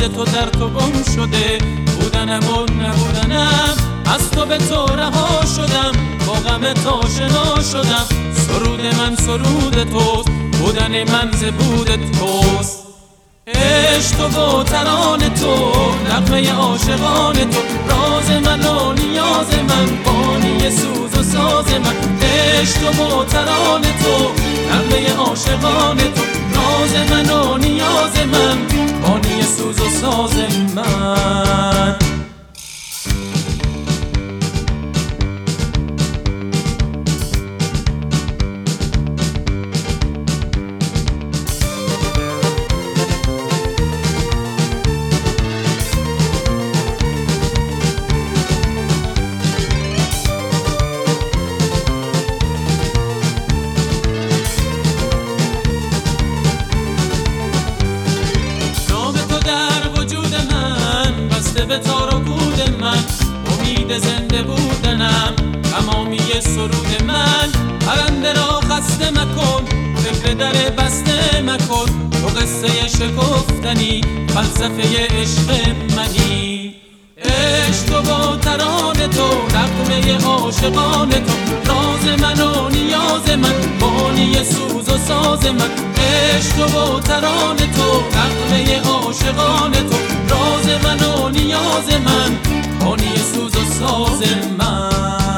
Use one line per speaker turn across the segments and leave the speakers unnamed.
تو در تو گم شده، بودنم و نبودنم، از تو به تو رها شدم، با غم تو آشنا شدم. سرود من سرود توست، بودن من ز بود توست. عشق تو و تران تو، نغمه عاشقان تو، راز من و نیاز من، بانی سوز و ساز من. عشق تو و تران تو، نغمه عاشقان تو، راز من و نیاز من، بانی سوز و ساز من. به تار و پود من، امید زنده بودنم، تمامی سرود من. پرنده را خسته مکن، فکر در بسته مکن، تو قصه شکفتنی، فلسفه عشق منی. عشق تو با تران تو، نغمه عاشقان تو، راز من و نیاز من، بانی سوز و ساز من. عشق تو با تران تو، نغمه عاشقان تو، راز من و نیاز من، بانی سوز و ساز من.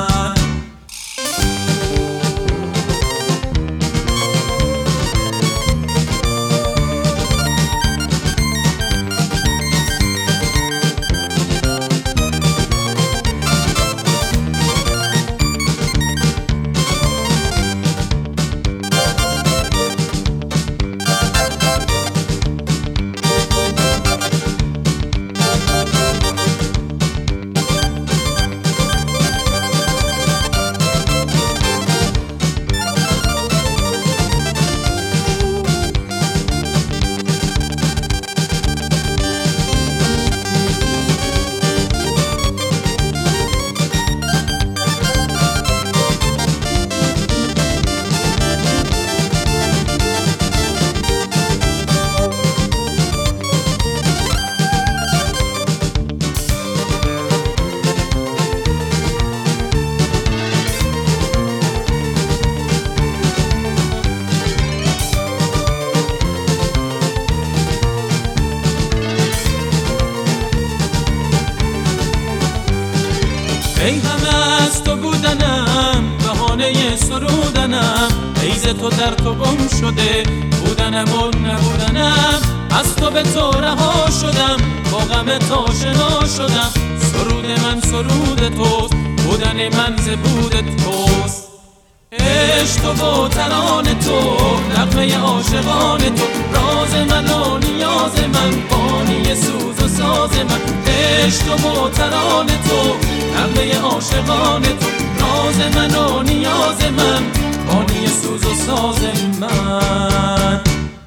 ای همه از تو بودنم، بهانه سرودنم، ای ز تو در تو گم شده، بودنم و نبودنم، از تو به تو رها شدم، با غم تو آشنا شدم. سرود من سرود توست، بودن من ز بود توست. عشق تو و تران تو، نغمه عاشقان تو، راز من و نیاز من، بانی سوز و ساز من. عشق تو و تران تو، نغمه عاشقان تو، راز من و نیاز من، بانی سوز و ساز من.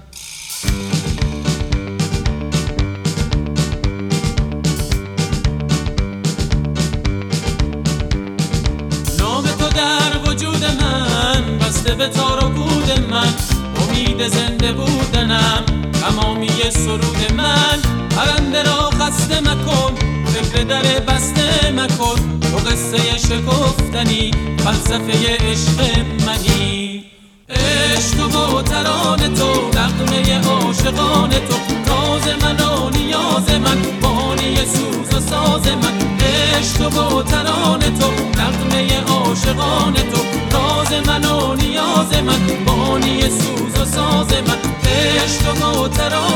نام تو در وجود من، بسته به تار و پود من، امید زنده بودنم، تمامی سرود من. پرنده را خسته مکن، فکر در بسته مکن، تو قصه شکفتنی، فلسفه عشق منی. عشق تو و تران تو، نغمه عاشقان تو، راز من و نیاز من، بانی سوز و ساز من. عشق تو و تران تو، نغمه عاشقان تو، راز من و نیاز من، بانی سوز و ساز من. عشق تو و تران